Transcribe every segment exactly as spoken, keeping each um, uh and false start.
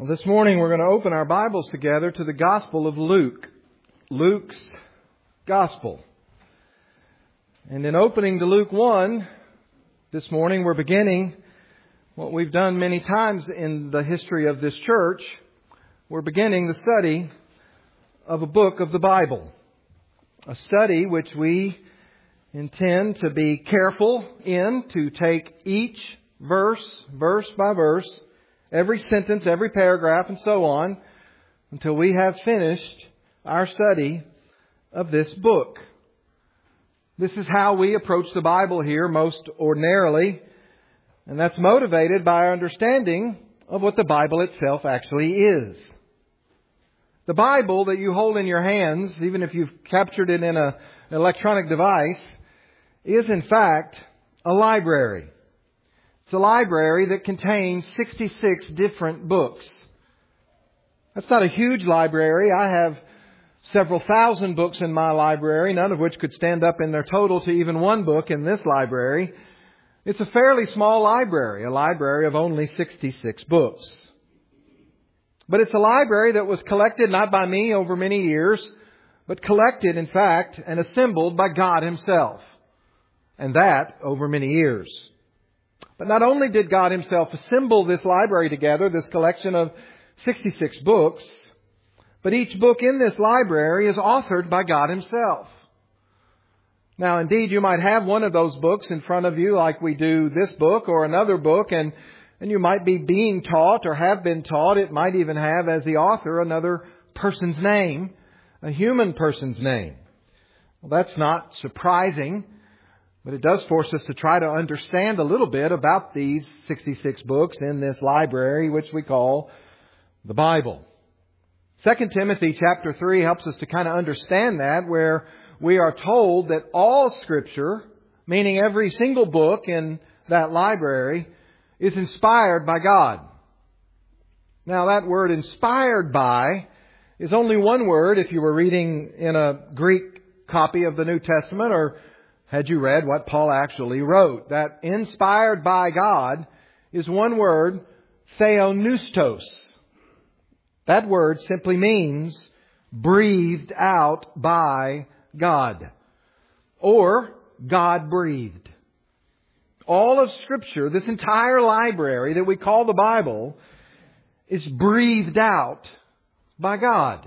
Well, this morning we're going to open our Bibles together to the Gospel of Luke. Luke's Gospel. And in opening to Luke one, this morning we're beginning what we've done many times in the history of this church. We're beginning the study of a book of the Bible. A study which we intend to be careful in, to take each verse, verse by verse, every sentence, every paragraph, and so on, until we have finished our study of this book. This is how we approach the Bible here most ordinarily, and that's motivated by our understanding of what the Bible itself actually is. The Bible that you hold in your hands, even if you've captured it in a, an electronic device, is in fact a library. It's a library that contains sixty-six different books. That's not a huge library. I have several thousand books in my library, none of which could stand up in their total to even one book in this library. It's a fairly small library, a library of only sixty-six books. But it's a library that was collected not by me over many years, but collected, in fact, and assembled by God Himself. And that over many years. But not only did God Himself assemble this library together, this collection of sixty-six books, but each book in this library is authored by God Himself. Now, indeed, you might have one of those books in front of you like we do this book or another book, and, and you might be being taught or have been taught. It might even have as the author another person's name, a human person's name. Well, that's not surprising. But it does force us to try to understand a little bit about these sixty-six books in this library, which we call the Bible. Second Timothy chapter three helps us to kind of understand that, where we are told that all Scripture, meaning every single book in that library, is inspired by God. Now that word inspired by is only one word if you were reading in a Greek copy of the New Testament, or had you read what Paul actually wrote. That inspired by God is one word, theopneustos. That word simply means breathed out by God. Or God breathed. All of Scripture, this entire library that we call the Bible, is breathed out by God.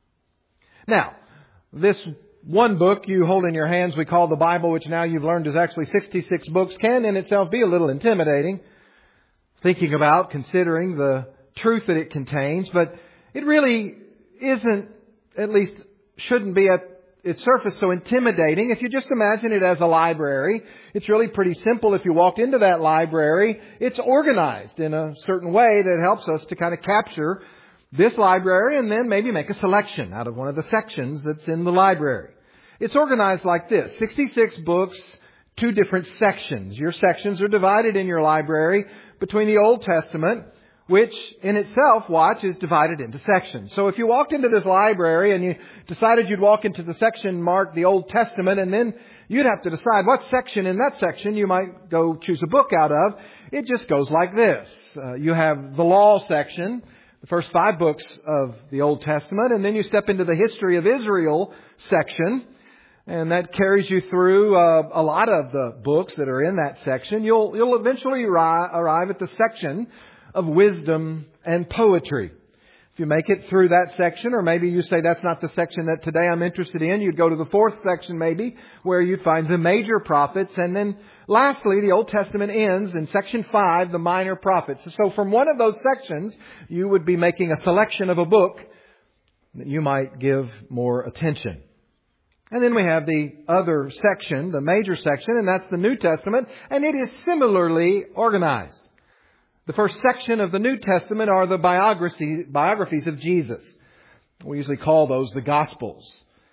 Now, this one book you hold in your hands we call the Bible, which now you've learned is actually sixty-six books, can in itself be a little intimidating, thinking about, considering the truth that it contains. But it really isn't, at least shouldn't be at its surface, so intimidating. If you just imagine it as a library, it's really pretty simple. If you walked into that library, it's organized in a certain way that helps us to kind of capture this library and then maybe make a selection out of one of the sections that's in the library. It's organized like this. sixty-six books, two different sections. Your sections are divided in your library between the Old Testament, which in itself, watch, is divided into sections. So if you walked into this library and you decided you'd walk into the section marked the Old Testament, and then you'd have to decide what section in that section you might go choose a book out of, it just goes like this. Uh, you have the Law section, the first five books of the Old Testament, and then you step into the History of Israel section, and that carries you through uh, a lot of the books that are in that section. You'll you'll eventually arri- arrive at the section of Wisdom and Poetry. If you make it through that section, or maybe you say that's not the section that today I'm interested in, you'd go to the fourth section maybe, where you'd find the major prophets. And then lastly, the Old Testament ends in section five, the minor prophets. So from one of those sections, you would be making a selection of a book that you might give more attention. And then we have the other section, the major section, and that's the New Testament, and it is similarly organized. The first section of the New Testament are the biography, biographies of Jesus. We usually call those the Gospels.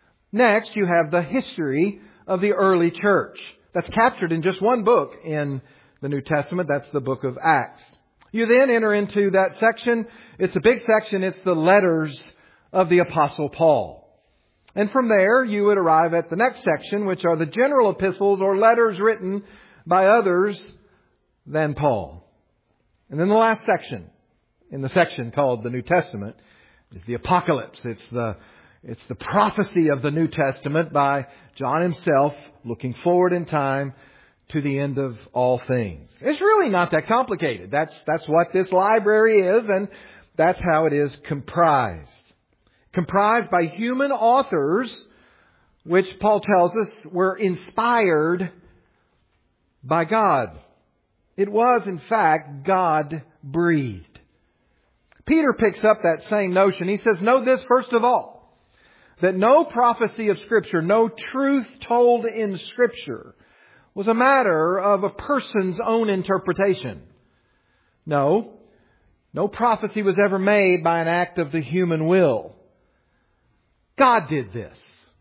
Next, you have the history of the early church. That's captured in just one book in the New Testament. That's the book of Acts. You then enter into that section. It's a big section. It's the letters of the Apostle Paul. And from there, you would arrive at the next section, which are the general epistles or letters written by others than Paul. And then the last section in the section called the New Testament is the Apocalypse. It's the, it's the prophecy of the New Testament by John himself, looking forward in time to the end of all things. It's really not that complicated. That's, that's what this library is, and that's how it is comprised. Comprised by human authors, which Paul tells us were inspired by God. It was, in fact, God-breathed. Peter picks up that same notion. He says, know this first of all, that no prophecy of Scripture, no truth told in Scripture was a matter of a person's own interpretation. No, no prophecy was ever made by an act of the human will. God did this.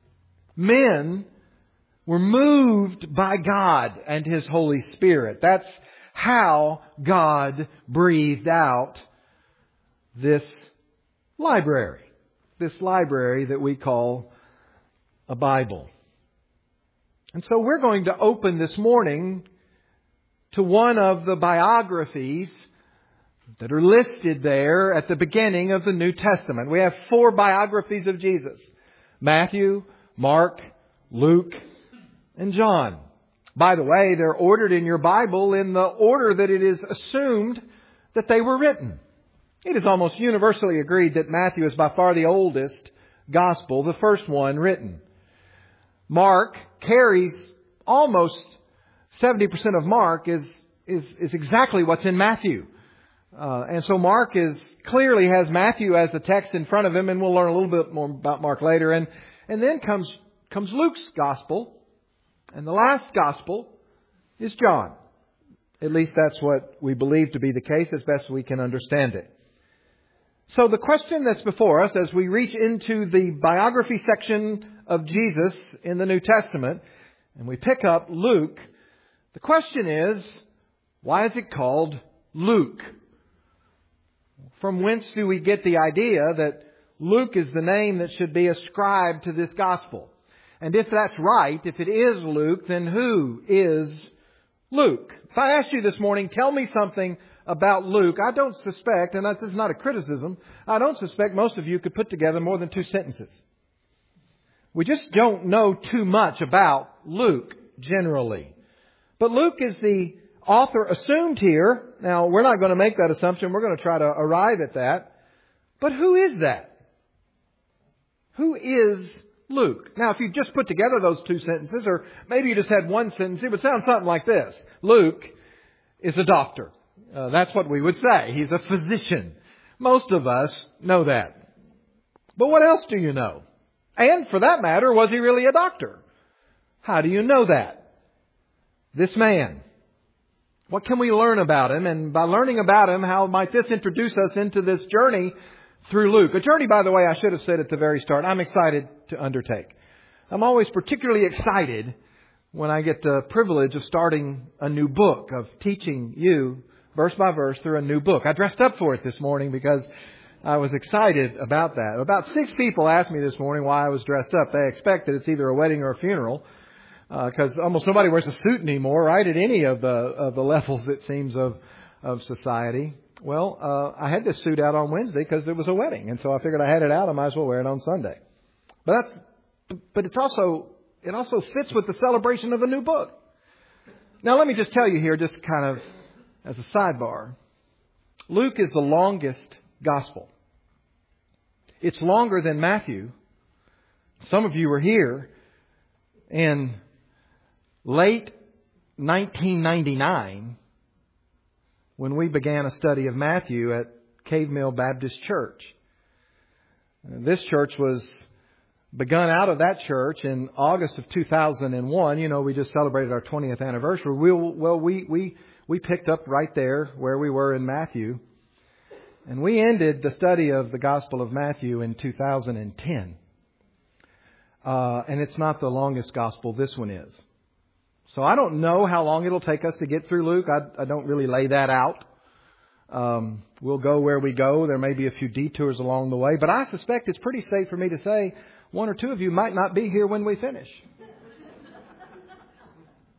Men were moved by God and His Holy Spirit. That's how God breathed out this library. This library that we call a Bible. And so we're going to open this morning to one of the biographies that are listed there at the beginning of the New Testament. We have four biographies of Jesus: Matthew, Mark, Luke, and John. By the way, they're ordered in your Bible in the order that it is assumed that they were written. It is almost universally agreed that Matthew is by far the oldest gospel, the first one written. Mark carries almost seventy percent of Mark is, is, is exactly what's in Matthew. Uh, and so Mark is clearly has Matthew as the text in front of him, and we'll learn a little bit more about Mark later. And, and then comes, comes Luke's gospel, and the last gospel is John. At least that's what we believe to be the case as best we can understand it. So the question that's before us as we reach into the biography section of Jesus in the New Testament, and we pick up Luke, the question is, why is it called Luke? From whence do we get the idea that Luke is the name that should be ascribed to this gospel? And if that's right, if it is Luke, then who is Luke? If I asked you this morning, tell me something about Luke, I don't suspect, and this is not a criticism, I don't suspect most of you could put together more than two sentences. We just don't know too much about Luke generally. But Luke is the author assumed here. Now, we're not going to make that assumption. We're going to try to arrive at that. But who is that? Who is Luke? Now, if you just put together those two sentences, or maybe you just had one sentence, it would sound something like this. Luke is a doctor. Uh, that's what we would say. He's a physician. Most of us know that. But what else do you know? And for that matter, was he really a doctor? How do you know that? This man. What can we learn about him? And by learning about him, how might this introduce us into this journey through Luke? A journey, by the way, I should have said at the very start, I'm excited to undertake. I'm always particularly excited when I get the privilege of starting a new book, of teaching you verse by verse through a new book. I dressed up for it this morning because I was excited about that. About six people asked me this morning why I was dressed up. They expect that it's either a wedding or a funeral, because uh, almost nobody wears a suit anymore, right, at any of the of the levels, it seems, of of society. Well, uh, I had this suit out on Wednesday because there was a wedding, and so I figured I had it out. I might as well wear it on Sunday. But that's but it's also it also fits with the celebration of a new book. Now, let me just tell you here, just kind of as a sidebar, Luke is the longest gospel. It's longer than Matthew. Some of you were here in late nineteen ninety-nine when we began a study of Matthew at Cave Mill Baptist Church. This church was begun out of that church in August of two thousand one. You know, we just celebrated our twentieth anniversary. We, well, we, we, we picked up right there where we were in Matthew. And we ended the study of the Gospel of Matthew in two thousand ten. Uh, and it's not the longest gospel. This one is. So I don't know how long it'll take us to get through Luke. I, I don't really lay that out. Um, we'll go where we go. There may be a few detours along the way. But I suspect it's pretty safe for me to say one or two of you might not be here when we finish.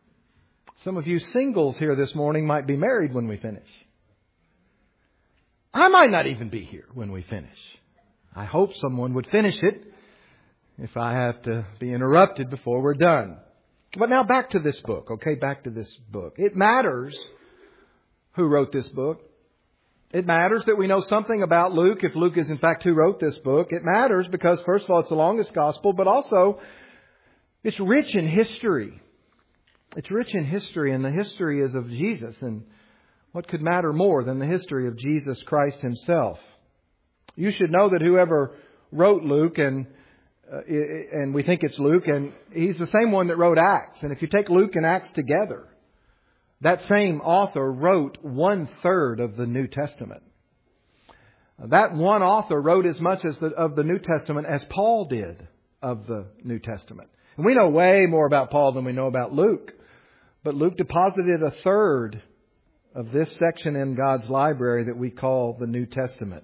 Some of you singles here this morning might be married when we finish. I might not even be here when we finish. I hope someone would finish it if I have to be interrupted before we're done. But now back to this book, okay? Back to this book. It matters who wrote this book. It matters that we know something about Luke, if Luke is in fact who wrote this book. It matters because, first of all, it's the longest gospel, but also it's rich in history. It's rich in history, and the history is of Jesus. And what could matter more than the history of Jesus Christ Himself? You should know that whoever wrote Luke, and uh, and we think it's Luke, and he's the same one that wrote Acts. And if you take Luke and Acts together, that same author wrote one third of the New Testament. That one author wrote as much as the, of the New Testament as Paul did of the New Testament. And we know way more about Paul than we know about Luke. But Luke deposited a third of this section in God's library that we call the New Testament.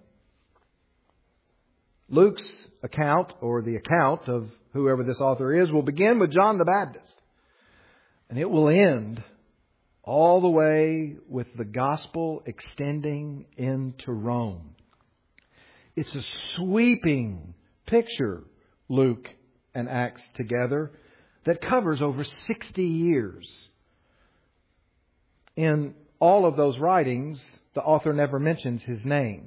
Luke's account, or the account of whoever this author is, will begin with John the Baptist. And it will end all the way with the gospel extending into Rome. It's a sweeping picture, Luke and Acts together, that covers over sixty years. In all of those writings, the author never mentions his name.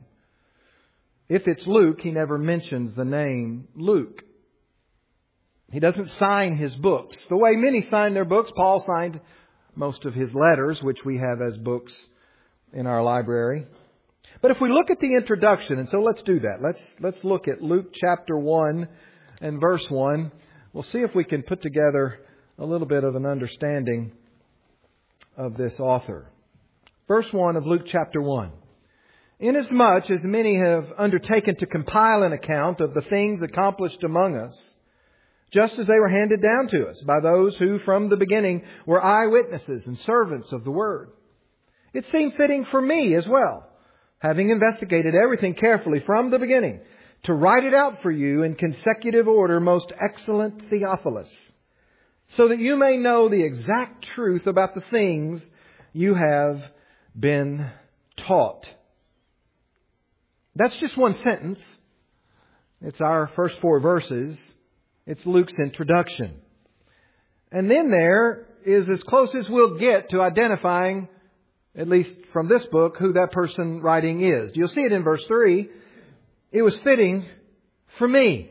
If it's Luke, he never mentions the name Luke. He doesn't sign his books the way many sign their books. Paul signed most of his letters, which we have as books in our library. But if we look at the introduction, and so let's do that. Let's let's look at Luke chapter one and verse one. We'll see if we can put together a little bit of an understanding of this author. Verse one of Luke chapter one. Inasmuch as many have undertaken to compile an account of the things accomplished among us, just as they were handed down to us by those who from the beginning were eyewitnesses and servants of the Word, it seemed fitting for me as well, having investigated everything carefully from the beginning, to write it out for you in consecutive order, most excellent Theophilus, so that you may know the exact truth about the things you have been taught. That's just one sentence. It's our first four verses. It's Luke's introduction. And then there is as close as we'll get to identifying, at least from this book, who that person writing is. You'll see it in verse three. It was fitting for me.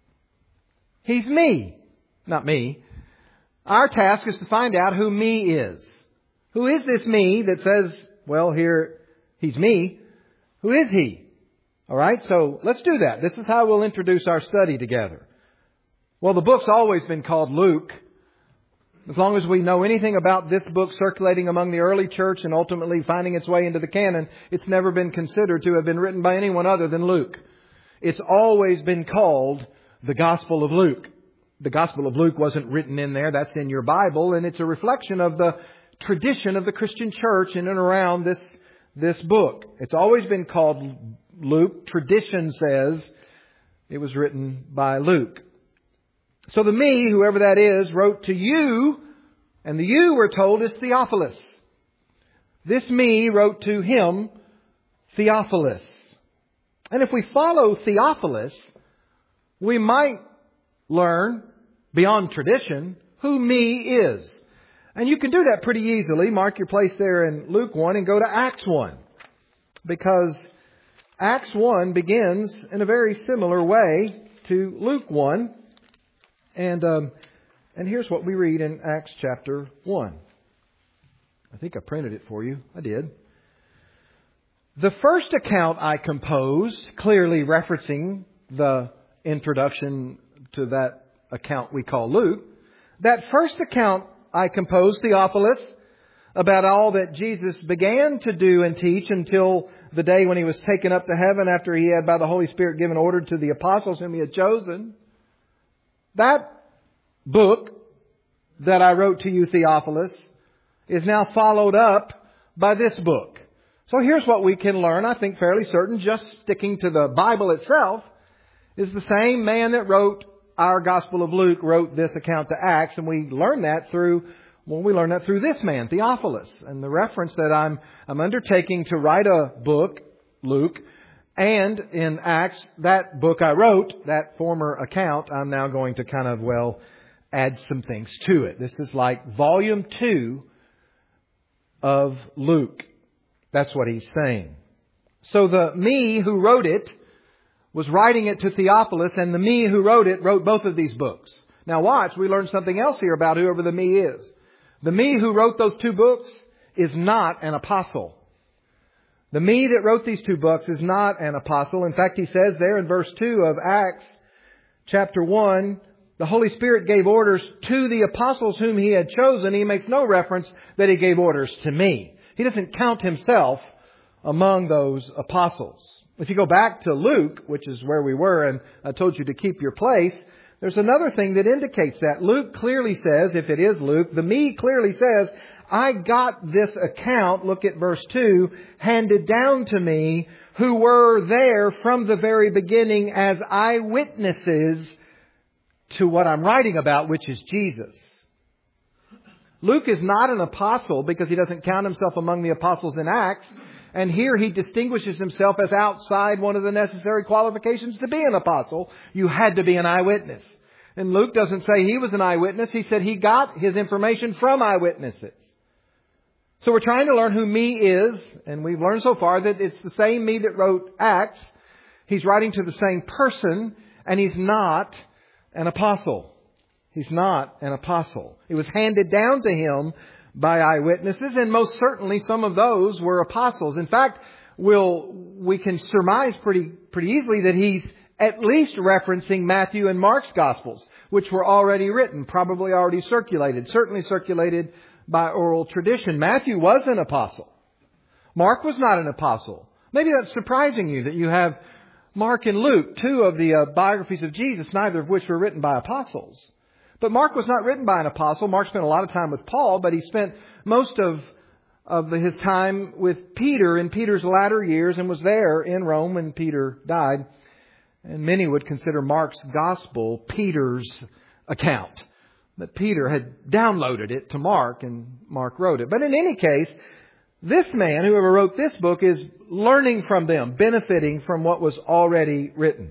He's me, not me. Our task is to find out who me is. Who is this me that says, well, here, he's me? Who is he? All right, so let's do that. This is how we'll introduce our study together. Well, the book's always been called Luke. As long as we know anything about this book circulating among the early church and ultimately finding its way into the canon, it's never been considered to have been written by anyone other than Luke. It's always been called the Gospel of Luke. The Gospel of Luke wasn't written in there. That's in your Bible. And it's a reflection of the tradition of the Christian church in and around this, this book. It's always been called Luke. Tradition says it was written by Luke. So the me, whoever that is, wrote to you, and the you, we're told, is Theophilus. This me wrote to him, Theophilus. And if we follow Theophilus, we might learn, beyond tradition, who me is. And you can do that pretty easily. Mark your place there in Luke one and go to Acts one. Because Acts one begins in a very similar way to Luke one. And um, and here's what we read in Acts chapter one. I think I printed it for you. I did. The first account I composed, clearly referencing the introduction to that account we call Luke. That first account I composed, Theophilus, about all that Jesus began to do and teach until the day when He was taken up to heaven after He had by the Holy Spirit given order to the apostles whom He had chosen. That book that I wrote to you, Theophilus, is now followed up by this book. So here's what we can learn, I think fairly certain, just sticking to the Bible itself, is the same man that wrote our Gospel of Luke wrote this account to Acts, and we learn that through, well, we learn that through this man, Theophilus. And the reference that I'm, I'm undertaking to write a book, Luke. And in Acts, that book I wrote, that former account, I'm now going to kind of, well, add some things to it. This is like volume two of Luke. That's what he's saying. So the me who wrote it was writing it to Theophilus, and the me who wrote it wrote both of these books. Now watch, we learn something else here about whoever the me is. The me who wrote those two books is not an apostle. The me that wrote these two books is not an apostle. In fact, he says there in verse two of Acts chapter one, the Holy Spirit gave orders to the apostles whom He had chosen. He makes no reference that He gave orders to me. He doesn't count Himself among those apostles. If you go back to Luke, which is where we were, and I told you to keep your place, there's another thing that indicates that. Luke clearly says, if it is Luke, the me clearly says, I got this account, look at verse two, handed down to me, who were there from the very beginning as eyewitnesses to what I'm writing about, which is Jesus. Luke is not an apostle because he doesn't count himself among the apostles in Acts. And here he distinguishes himself as outside one of the necessary qualifications to be an apostle. You had to be an eyewitness. And Luke doesn't say he was an eyewitness. He said he got his information from eyewitnesses. So we're trying to learn who me is. And we've learned so far that it's the same me that wrote Acts. He's writing to the same person. And he's not an apostle. He's not an apostle. It was handed down to him by eyewitnesses, and most certainly some of those were apostles. In fact, we'll, we can surmise pretty, pretty easily that he's at least referencing Matthew and Mark's Gospels, which were already written, probably already circulated, certainly circulated by oral tradition. Matthew was an apostle. Mark was not an apostle. Maybe that's surprising you that you have Mark and Luke, two of the uh, biographies of Jesus, neither of which were written by apostles. But Mark was not written by an apostle. Mark spent a lot of time with Paul, but he spent most of, of his time with Peter in Peter's latter years and was there in Rome when Peter died. And many would consider Mark's gospel Peter's account. But Peter had downloaded it to Mark and Mark wrote it. But in any case, this man, whoever wrote this book, is learning from them, benefiting from what was already written.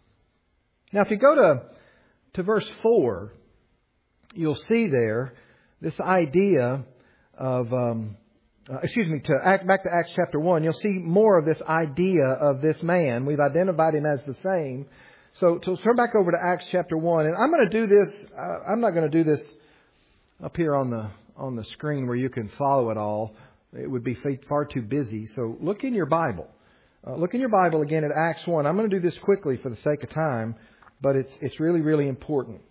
Now, if you go to, to verse four, you'll see there this idea of, um, uh, excuse me, to act, back to Acts chapter one, you'll see more of this idea of this man. We've identified him as the same. So, so turn back over to Acts chapter one, and I'm going to do this. Uh, I'm not going to do this up here on the on the screen where you can follow it all. It would be far too busy. So look in your Bible. Uh, look in your Bible again at Acts one. I'm going to do this quickly for the sake of time, but it's it's really really important.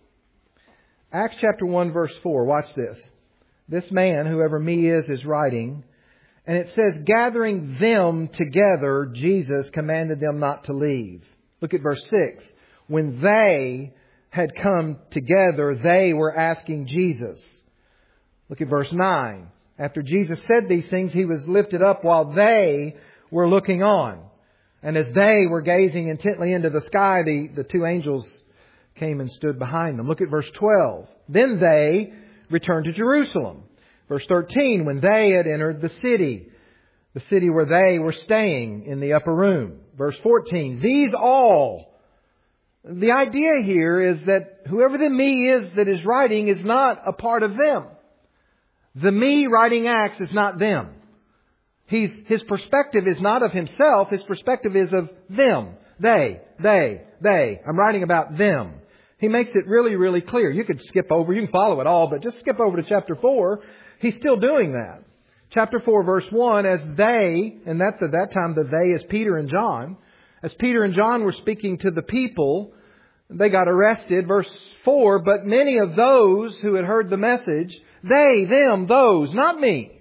Acts chapter one, verse four. Watch this. This man, whoever me is, is writing. And it says, gathering them together, Jesus commanded them not to leave. Look at verse six. When they had come together, they were asking Jesus. Look at verse nine. After Jesus said these things, He was lifted up while they were looking on. And as they were gazing intently into the sky, the, the two angels came and stood behind them. Look at verse twelve. Then they returned to Jerusalem. Verse thirteen, when they had entered the city, the city where they were staying in the upper room. Verse fourteen, these all. The idea here is that whoever the me is that is writing is not a part of them. The me writing Acts is not them. He's, his perspective is not of himself. His perspective is of them. They, they, they. I'm writing about them. He makes it really, really clear. You could skip over, you can follow it all, but just skip over to chapter four. He's still doing that. Chapter four, verse one, as they, and that's at that time the they is Peter and John. As Peter and John were speaking to the people, they got arrested. Verse four, but many of those who had heard the message, they, them, those, not me.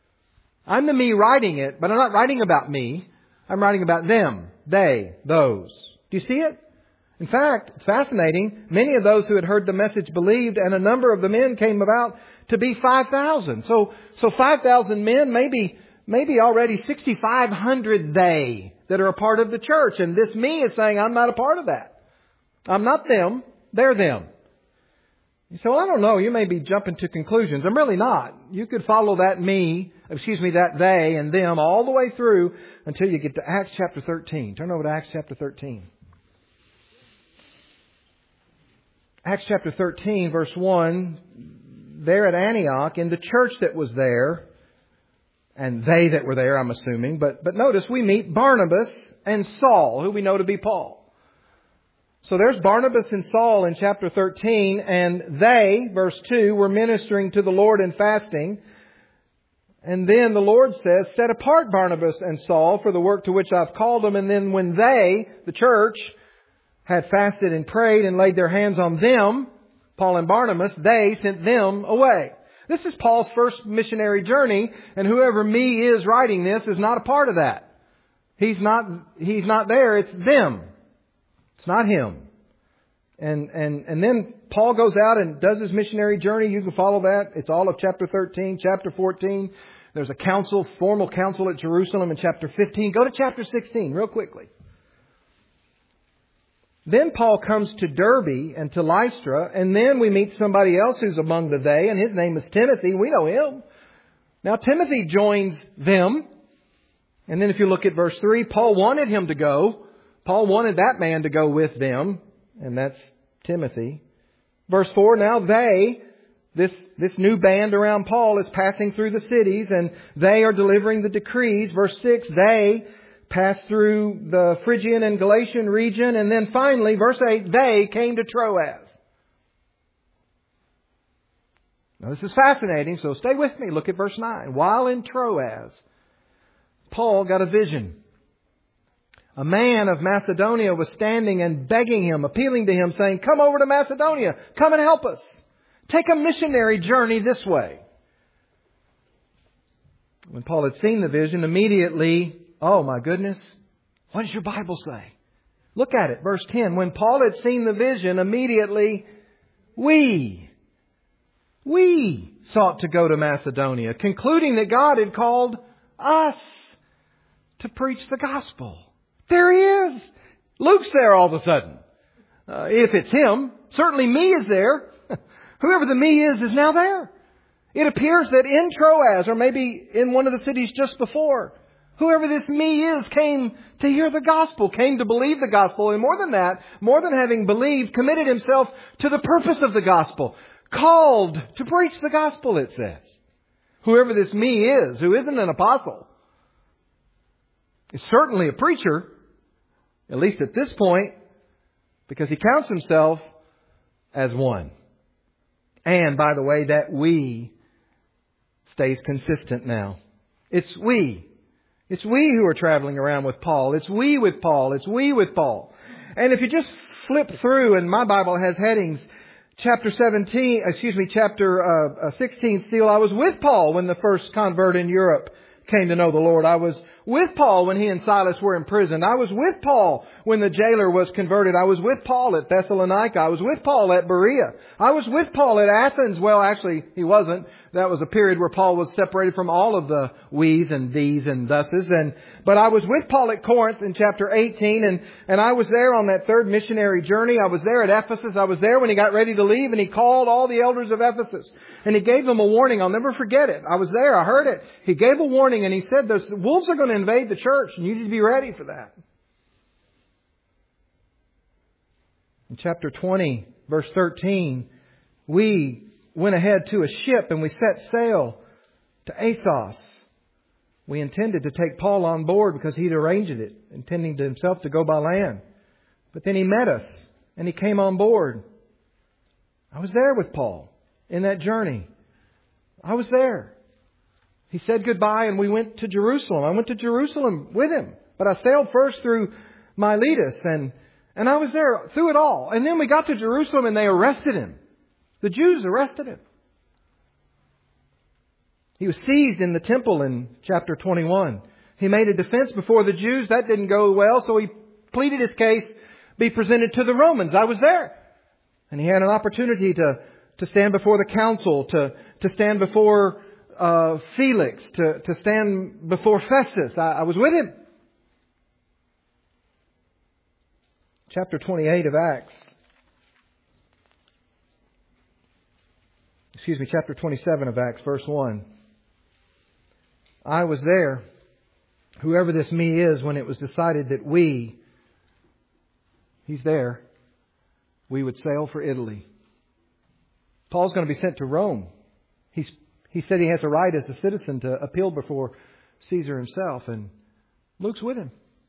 I'm the me writing it, but I'm not writing about me. I'm writing about them, they, those. Do you see it? In fact, it's fascinating. Many of those who had heard the message believed, and a number of the men came about to be five thousand. So, so five thousand men, maybe, maybe already sixty-five hundred they that are a part of the church. And this me is saying, I'm not a part of that. I'm not them. They're them. You say, well, I don't know. You may be jumping to conclusions. I'm really not. You could follow that me, excuse me, that they and them all the way through until you get to Acts chapter thirteen. Turn over to Acts chapter thirteen. Acts chapter thirteen, verse one. There at Antioch, in the church that was there, and they that were there, I'm assuming. But, but notice we meet Barnabas and Saul, who we know to be Paul. So there's Barnabas and Saul in chapter thirteen, and they, verse two, were ministering to the Lord and fasting. And then the Lord says, set apart Barnabas and Saul for the work to which I've called them. And then when they, the church, had fasted and prayed and laid their hands on them, Paul and Barnabas, they sent them away. This is Paul's first missionary journey, and whoever me is writing this is not a part of that. He's not, he's not there, it's them. It's not him. And, and, and then Paul goes out and does his missionary journey. You can follow that. It's all of chapter thirteen, chapter fourteen. There's a council, formal council at Jerusalem in chapter fifteen. Go to chapter sixteen real quickly. Then Paul comes to Derbe and to Lystra, and then we meet somebody else who's among the they, and his name is Timothy. We know him. Now Timothy joins them. And then if you look at verse three, Paul wanted him to go. Paul wanted that man to go with them, and that's Timothy. Verse four, now they, this, this new band around Paul is passing through the cities, and they are delivering the decrees. Verse six, they pass through the Phrygian and Galatian region, and then finally, verse eight, they came to Troas. Now this is fascinating, so stay with me. Look at verse nine. While in Troas, Paul got a vision. A man of Macedonia was standing and begging him, appealing to him, saying, come over to Macedonia. Come and help us. Take a missionary journey this way. When Paul had seen the vision, immediately, oh my goodness, what does your Bible say? Look at it, verse ten. When Paul had seen the vision, immediately we, we sought to go to Macedonia, concluding that God had called us to preach the gospel. There he is. Luke's there all of a sudden. Uh, if it's him, certainly me is there. Whoever the me is is now there. It appears that in Troas, or maybe in one of the cities just before, whoever this me is came to hear the gospel, came to believe the gospel. And more than that, more than having believed, committed himself to the purpose of the gospel. Called to preach the gospel, it says. Whoever this me is, who isn't an apostle, is certainly a preacher, at least at this point, because he counts himself as one. And, by the way, that we stays consistent now. It's we. It's we who are traveling around with Paul. It's we with Paul. It's we with Paul. And if you just flip through, and my Bible has headings, chapter seventeen, excuse me, chapter uh, sixteen still, I was with Paul when the first convert in Europe came to know the Lord. I was with Paul when he and Silas were imprisoned. I was with Paul when the jailer was converted. I was with Paul at Thessalonica. I was with Paul at Berea. I was with Paul at Athens. Well, actually, he wasn't. That was a period where Paul was separated from all of the we's and these and thuses. And, but I was with Paul at Corinth in chapter eighteen, and, and I was there on that third missionary journey. I was there at Ephesus. I was there when he got ready to leave, and he called all the elders of Ephesus. And he gave them a warning. I'll never forget it. I was there. I heard it. He gave a warning, and he said, "Those wolves are going to invade the church, and you need to be ready for that." In chapter twenty, verse thirteen, we went ahead to a ship and we set sail to Assos. We intended to take Paul on board because he'd arranged it, intending to himself to go by land. But then he met us and he came on board. I was there with Paul in that journey. I was there. He said goodbye and we went to Jerusalem. I went to Jerusalem with him. But I sailed first through Miletus and, and I was there through it all. And then we got to Jerusalem and they arrested him. The Jews arrested him. He was seized in the temple in chapter twenty-one. He made a defense before the Jews. That didn't go well, so he pleaded his case be presented to the Romans. I was there. And he had an opportunity to, to stand before the council, to, to stand before uh, Felix, to, to stand before Festus. I, I was with him. Chapter twenty-eight of Acts. excuse me, chapter twenty-seven of Acts, verse one. I was there, whoever this me is, when it was decided that we, he's there, we would sail for Italy. Paul's going to be sent to Rome. He's, he said he has a right as a citizen to appeal before Caesar himself, and Luke's with him.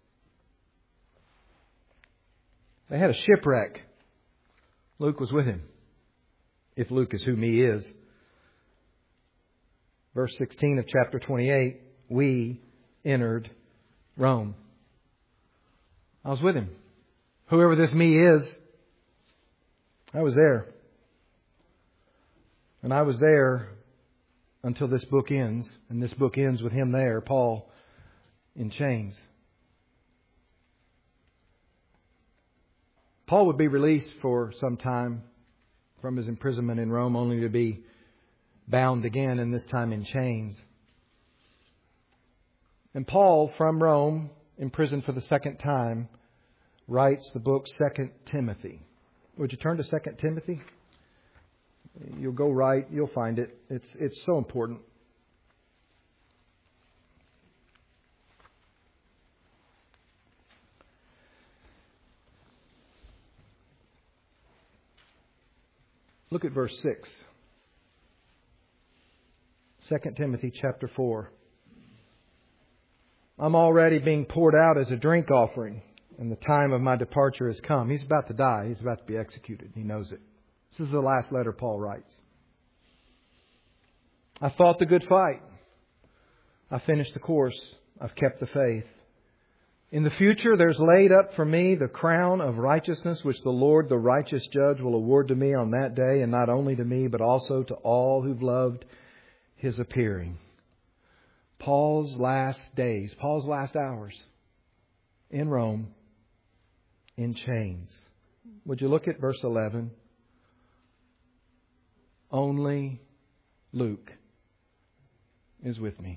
They had a shipwreck. Luke was with him. If Luke is who me is. Verse sixteen of chapter twenty-eight, we entered Rome. I was with him. Whoever this me is, I was there. And I was there until this book ends. And this book ends with him there, Paul, in chains. Paul would be released for some time from his imprisonment in Rome, only to be bound again, and this time in chains. And Paul, from Rome, imprisoned for the second time, writes the book Second Timothy. Would you turn to Second Timothy? You'll go right, you'll find it. It's it's so important. Look at verse six. Second Timothy chapter four. I'm already being poured out as a drink offering, and the time of my departure has come. He's about to die. He's about to be executed. He knows it. This is the last letter Paul writes. I fought the good fight. I finished the course. I've kept the faith. In the future, there's laid up for me the crown of righteousness, which the Lord, the righteous judge, will award to me on that day, and not only to me, but also to all who've loved His appearing. Paul's last days, Paul's last hours in Rome, in chains. Would you look at verse eleven? Only Luke is with me.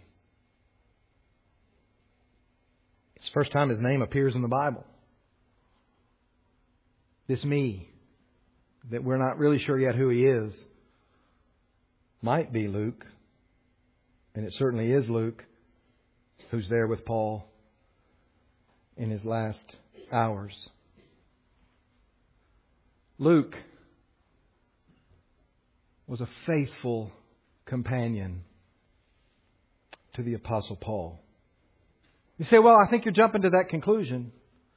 It's the first time his name appears in the Bible. This me, that we're not really sure yet who he is, might be Luke. And it certainly is Luke, who's there with Paul in his last hours. Luke was a faithful companion to the Apostle Paul. You say, well, I think you're jumping to that conclusion.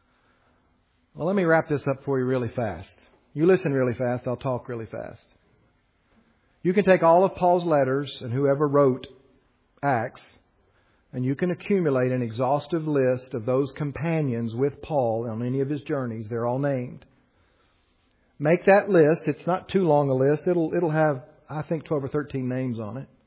Well, let me wrap this up for you really fast. You listen really fast, I'll talk really fast. You can take all of Paul's letters and whoever wrote Acts, and you can accumulate an exhaustive list of those companions with Paul on any of his journeys. They're all named. Make that list. It's not too long a list. It'll it'll have, I think, twelve or thirteen names on it.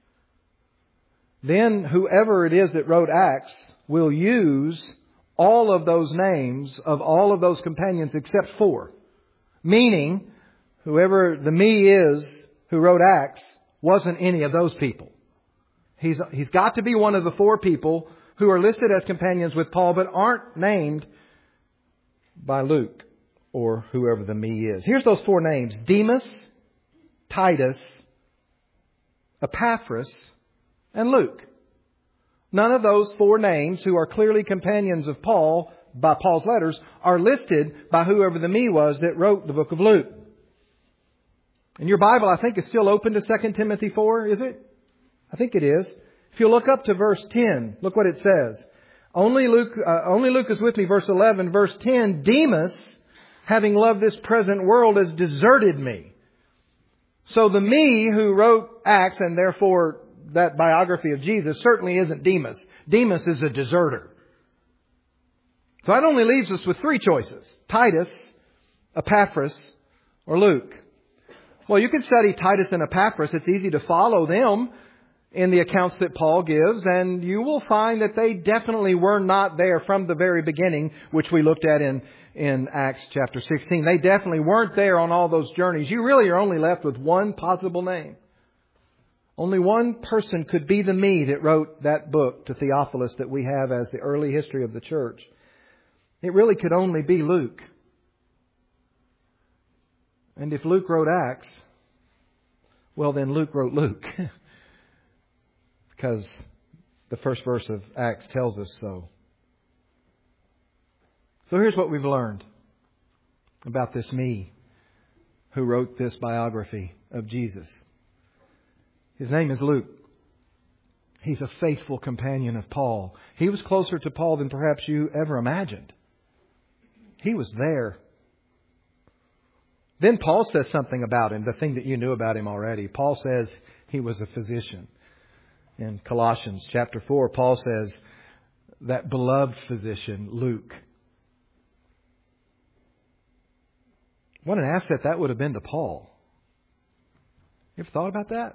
Then whoever it is that wrote Acts will use all of those names of all of those companions except four. Meaning, whoever the me is who wrote Acts wasn't any of those people. He's He's got to be one of the four people who are listed as companions with Paul but aren't named by Luke or whoever the me is. Here's those four names: Demas, Titus, Epaphras, and Luke. None of those four names, who are clearly companions of Paul by Paul's letters, are listed by whoever the me was that wrote the book of Luke. And your Bible, I think, is still open to Second Timothy four, is it? I think it is. If you look up to verse ten, look what it says. Only Luke, uh, only Luke is with me, verse eleven. Verse ten, Demas, having loved this present world, has deserted me. So the me who wrote Acts, and therefore that biography of Jesus, certainly isn't Demas. Demas is a deserter. So that only leaves us with three choices: Titus, Epaphras, or Luke. Well, you can study Titus and Epaphras. It's easy to follow them in the accounts that Paul gives, and you will find that they definitely were not there from the very beginning, which we looked at in, in Acts chapter sixteen. They definitely weren't there on all those journeys. You really are only left with one possible name. Only one person could be the me that wrote that book to Theophilus that we have as the early history of the church. It really could only be Luke. And if Luke wrote Acts, Well, then Luke wrote Luke. Because the first verse of Acts tells us so. So here's what we've learned about this me who wrote this biography of Jesus. His name is Luke. He's a faithful companion of Paul. He was closer to Paul than perhaps you ever imagined. He was there. Then Paul says something about him, the thing that you knew about him already. Paul says he was a physician. In Colossians chapter four, Paul says that beloved physician, Luke. What an asset that would have been to Paul. You ever thought about that?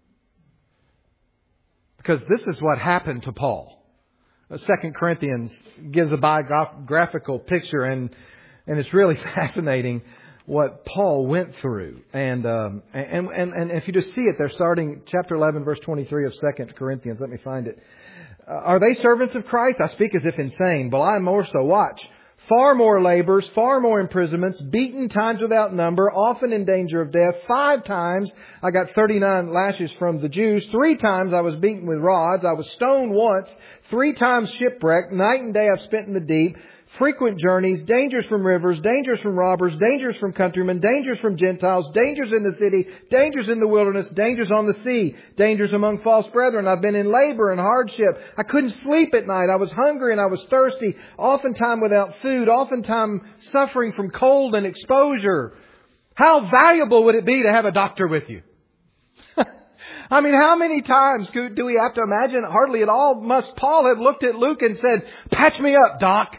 Because this is what happened to Paul. Second Corinthians gives a biographical picture, and and it's really fascinating what Paul went through. And um, and, and and if you just see it, they're starting chapter eleven, verse twenty-three of Second Corinthians. Let me find it. Uh, are they servants of Christ? I speak as if insane, but I more so. Watch. Far more labors, far more imprisonments, beaten times without number, often in danger of death. Five times I got thirty-nine lashes from the Jews. Three times I was beaten with rods. I was stoned once. Three times shipwrecked. Night and day I've spent in the deep. Frequent journeys, dangers from rivers, dangers from robbers, dangers from countrymen, dangers from Gentiles, dangers in the city, dangers in the wilderness, dangers on the sea, dangers among false brethren. I've been in labor and hardship. I couldn't sleep at night. I was hungry and I was thirsty, oftentimes without food, oftentimes suffering from cold and exposure. How valuable would it be to have a doctor with you? I mean, how many times do we have to imagine? Hardly at all must Paul have looked at Luke and said, "Patch me up, doc."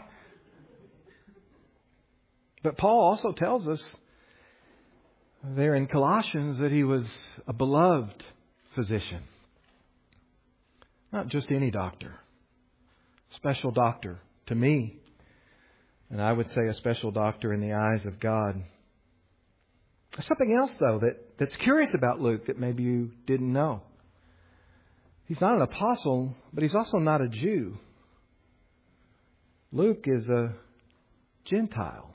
But Paul also tells us there in Colossians that he was a beloved physician. Not just any doctor. Special doctor to me. And I would say a special doctor in the eyes of God. There's something else, though, that, that's curious about Luke that maybe you didn't know. He's not an apostle, but he's also not a Jew. Luke is a Gentile.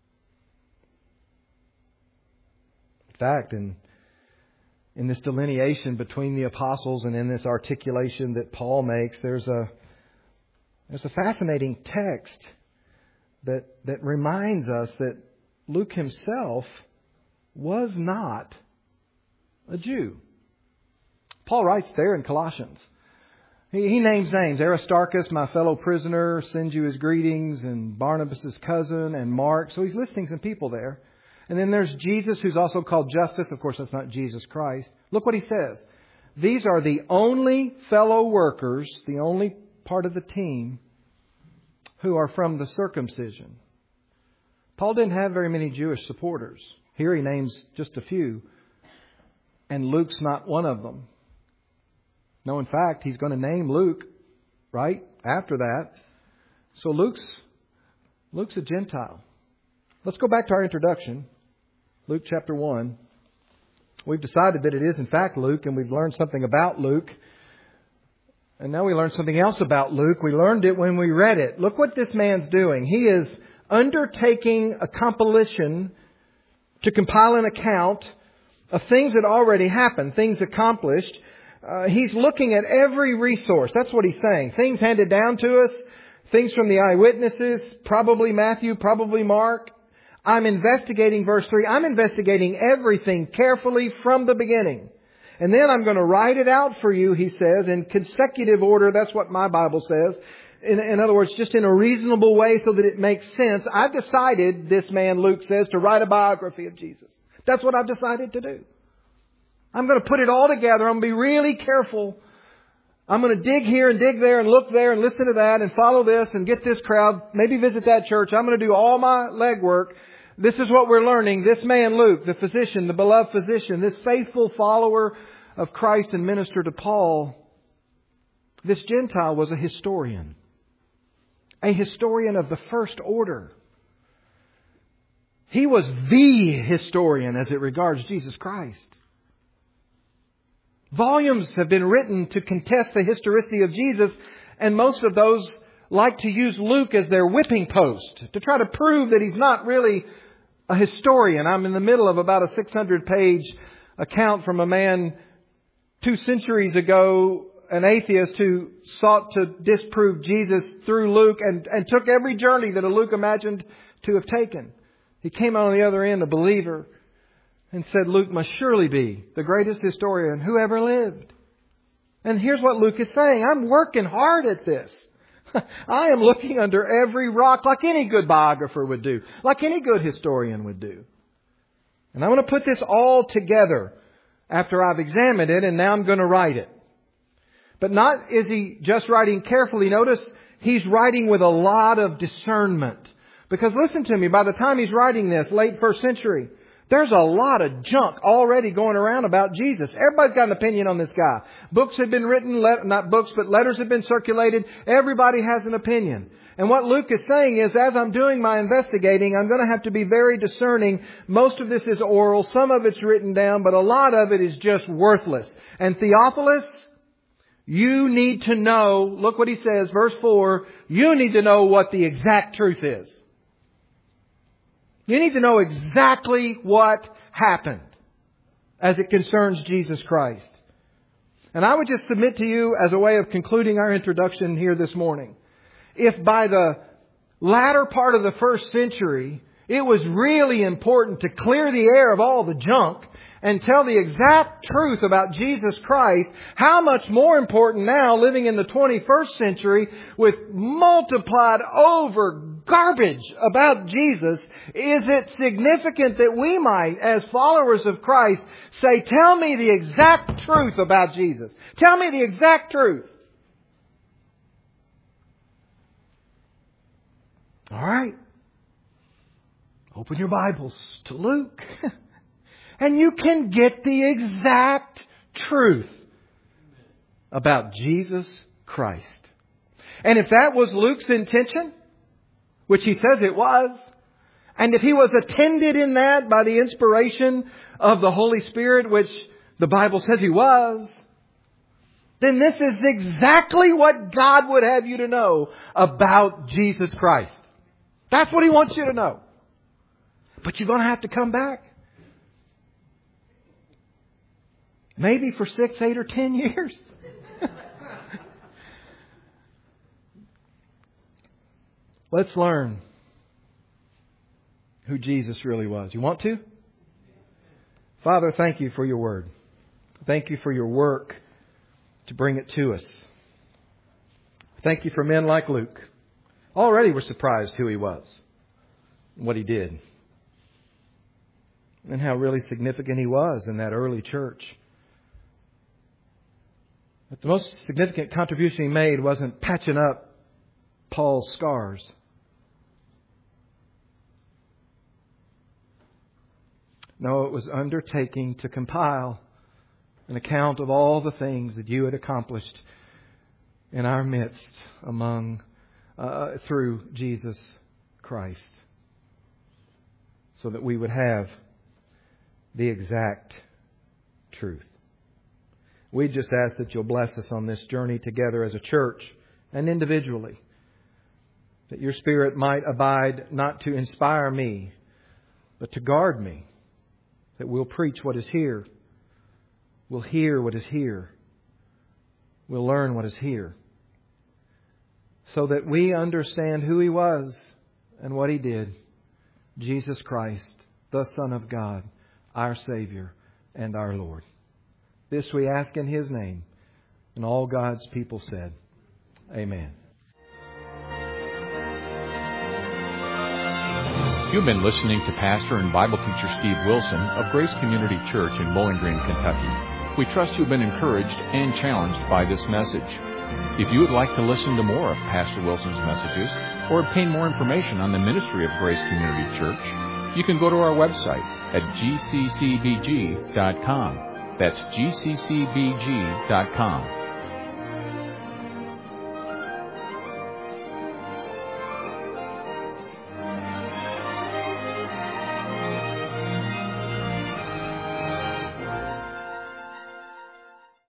In fact, in, in this delineation between the apostles and in this articulation that Paul makes, there's a there's a fascinating text that that reminds us that Luke himself was not a Jew. Paul writes there in Colossians. He, he names names. Aristarchus, my fellow prisoner, sends you his greetings, and Barnabas' cousin, and Mark. So he's listing some people there. And then there's Jesus, who's also called Justus. Of course, that's not Jesus Christ. Look what he says. These are the only fellow workers, the only part of the team, who are from the circumcision. Paul didn't have very many Jewish supporters. Here he names just a few. And Luke's not one of them. No, in fact, he's going to name Luke right after that. So Luke's Luke's a Gentile. Let's go back to our introduction. Luke chapter one. We've decided that it is in fact Luke, and we've learned something about Luke. And now we learn something else about Luke. We learned it when we read it. Look what this man's doing. He is undertaking a compilation to compile an account of things that already happened, things accomplished. Uh, he's looking at every resource. That's what he's saying. Things handed down to us, things from the eyewitnesses, probably Matthew, probably Mark. I'm investigating, verse three, I'm investigating everything carefully from the beginning. And then I'm going to write it out for you, he says, in consecutive order. That's what my Bible says. In, in other words, just in a reasonable way so that it makes sense. I've decided, this man Luke says, to write a biography of Jesus. That's what I've decided to do. I'm going to put it all together. I'm going to be really careful. I'm going to dig here and dig there and look there and listen to that and follow this and get this crowd. Maybe visit that church. I'm going to do all my legwork. This is what we're learning. This man Luke, the physician, the beloved physician, this faithful follower of Christ and minister to Paul, this Gentile was a historian. A historian of the first order. He was the historian as it regards Jesus Christ. Volumes have been written to contest the historicity of Jesus, and most of those like to use Luke as their whipping post to try to prove that he's not really a historian. I'm in the middle of about a six hundred page account from a man two centuries ago, an atheist who sought to disprove Jesus through Luke and, and took every journey that a Luke imagined to have taken. He came out on the other end a believer and said Luke must surely be the greatest historian who ever lived. And here's what Luke is saying. I'm working hard at this. I am looking under every rock like any good biographer would do, like any good historian would do. And I'm going to put this all together after I've examined it, and now I'm going to write it. But not is he just writing carefully. Notice he's writing with a lot of discernment. Because listen to me, by the time he's writing this, late first century, there's a lot of junk already going around about Jesus. Everybody's got an opinion on this guy. Books have been written, not books, but letters have been circulated. Everybody has an opinion. And what Luke is saying is, as I'm doing my investigating, I'm going to have to be very discerning. Most of this is oral. Some of it's written down, but a lot of it is just worthless. And Theophilus, you need to know, look what he says, verse four, you need to know what the exact truth is. You need to know exactly what happened as it concerns Jesus Christ. And I would just submit to you as a way of concluding our introduction here this morning. If by the latter part of the first century, it was really important to clear the air of all the junk and tell the exact truth about Jesus Christ, how much more important now, living in the twenty-first century, with multiplied over garbage about Jesus, is it significant that we might, as followers of Christ, say, tell me the exact truth about Jesus. Tell me the exact truth. All right. Open your Bibles to Luke. And you can get the exact truth about Jesus Christ. And if that was Luke's intention, which he says it was, and if he was attended in that by the inspiration of the Holy Spirit, which the Bible says he was, then this is exactly what God would have you to know about Jesus Christ. That's what He wants you to know. But you're going to have to come back. Maybe for six, eight, or ten years. Let's learn who Jesus really was. You want to? Father, thank you for your word. Thank you for your work to bring it to us. Thank you for men like Luke. Already we're surprised who he was, what he did, and how really significant he was in that early church. But the most significant contribution he made wasn't patching up Paul's scars. No, it was undertaking to compile an account of all the things that you had accomplished in our midst among uh, through Jesus Christ, so that we would have the exact truth. We just ask that you'll bless us on this journey together as a church and individually. That your Spirit might abide not to inspire me, but to guard me. That we'll preach what is here. We'll hear what is here. We'll learn what is here. So that we understand who He was and what He did. Jesus Christ, the Son of God, our Savior and our Lord. This we ask in His name. And all God's people said, Amen. You've been listening to Pastor and Bible teacher Steve Wilson of Grace Community Church in Bowling Green, Kentucky. We trust you've been encouraged and challenged by this message. If you would like to listen to more of Pastor Wilson's messages or obtain more information on the ministry of Grace Community Church, you can go to our website at g c c b g dot com. That's g c c b g dot com.